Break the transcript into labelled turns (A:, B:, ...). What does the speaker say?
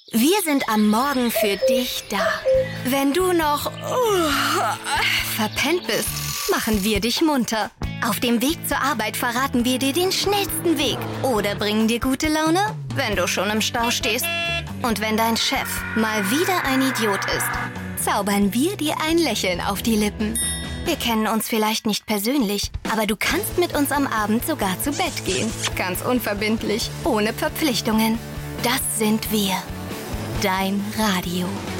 A: Wir sind am Morgen für dich da. Wenn du noch verpennt bist, machen wir dich munter. Auf dem Weg zur Arbeit verraten wir dir den schnellsten Weg oder bringen dir gute Laune, wenn du schon im Stau stehst. Und wenn dein Chef mal wieder ein Idiot ist, zaubern wir dir ein Lächeln auf die Lippen. Wir kennen uns vielleicht nicht persönlich, aber du kannst mit uns am Abend sogar zu Bett gehen. Ganz unverbindlich, ohne Verpflichtungen. Das sind wir. Dein Radio.